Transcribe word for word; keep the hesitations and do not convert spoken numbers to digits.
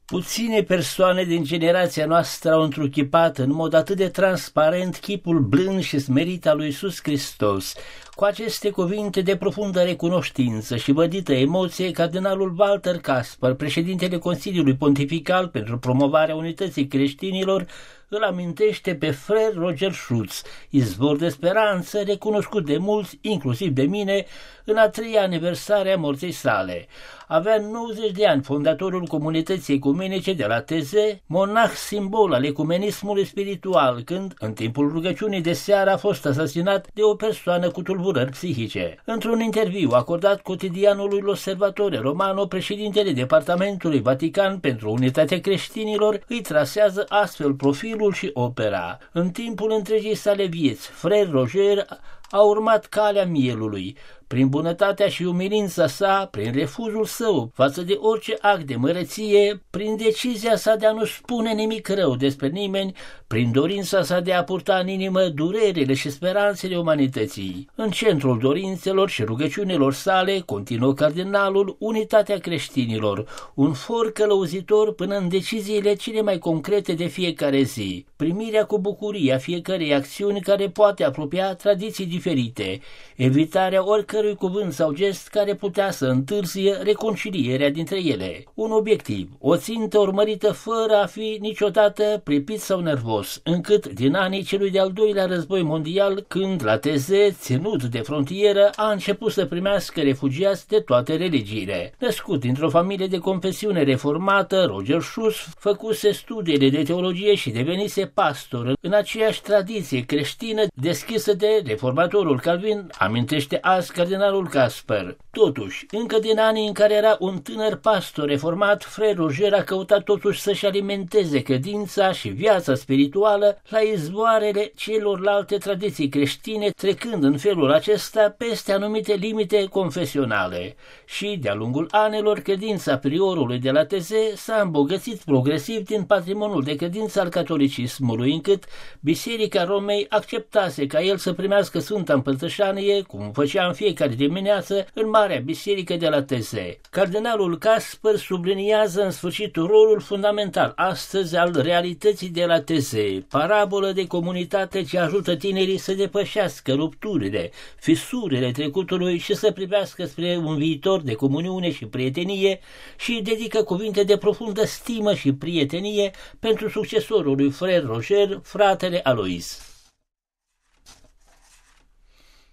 Puține persoane din generația noastră au întruchipat în mod atât de transparent chipul blând și smerit al lui Iisus Hristos. Cu aceste cuvinte de profundă recunoștință și vădită emoție, cardinalul Walter Kasper, președintele Consiliului Pontifical pentru promovarea unității creștinilor, îl amintește pe Frer Roger Schutz, izvor de speranță recunoscut de mulți, inclusiv de mine, în a treia aniversare a morții sale. Avea nouăzeci de ani, fondatorul comunității ecumenice de la Teze, monah simbol al ecumenismului spiritual, când, în timpul rugăciunii de seară, a fost asasinat de o persoană cu tulburări psihice. Într-un interviu acordat cotidianului L'Osservatore Romano, președintele Departamentului Vatican pentru Unitatea Creștinilor îi trasează astfel profilul și opera. În timpul întregii sale vieți, Frer Roger a urmat calea mielului. Prin bunătatea și umilința sa, prin refuzul său față de orice act de măreție, prin decizia sa de a nu spune nimic rău despre nimeni, prin dorința sa de a purta în inimă durerile și speranțele umanității. În centrul dorințelor și rugăciunilor sale, continuă cardinalul, unitatea creștinilor, un for călăuzitor până în deciziile cele mai concrete de fiecare zi, primirea cu bucurie a fiecărei acțiuni care poate apropia tradiții diferite, evitarea oricărui cuvânt sau gest care putea să întârzie reconcilierea dintre ele. Un obiectiv, o țintă urmărită fără a fi niciodată pripit sau nervos, încât din anii celui de-al doilea război mondial, când la Teze, ținut de frontieră, a început să primească refugiați de toate religiile. Născut dintr-o familie de confesiune reformată, Roger Schutz făcuse studiile de teologie și devenise pastor în aceeași tradiție creștină deschisă de reformatorul Calvin, amintește azi cardinalul Kasper. Totuși, încă din anii în care era un tânăr pastor reformat, Frer Roger a căutat totuși să-și alimenteze credința și viața spirituală la izvoarele celorlalte tradiții creștine, trecând în felul acesta peste anumite limite confesionale. Și, de-a lungul anelor, credința priorului de la Teze s-a îmbogățit progresiv din patrimoniul de credință al catolicismului, încât Biserica Romei acceptase ca el să primească Sfânta Împărtășanie, cum făcea în fiecare dimineață în Marea Biserică de la Teze. Cardinalul Kasper subliniază în sfârșit rolul fundamental astăzi al realității de la Teze, parabolă de comunitate ce ajută tinerii să depășească rupturile, fisurile trecutului și să privească spre un viitor de comuniune și prietenie, și dedică cuvinte de profundă stimă și prietenie pentru succesorul lui Frer Roger, fratele Alois.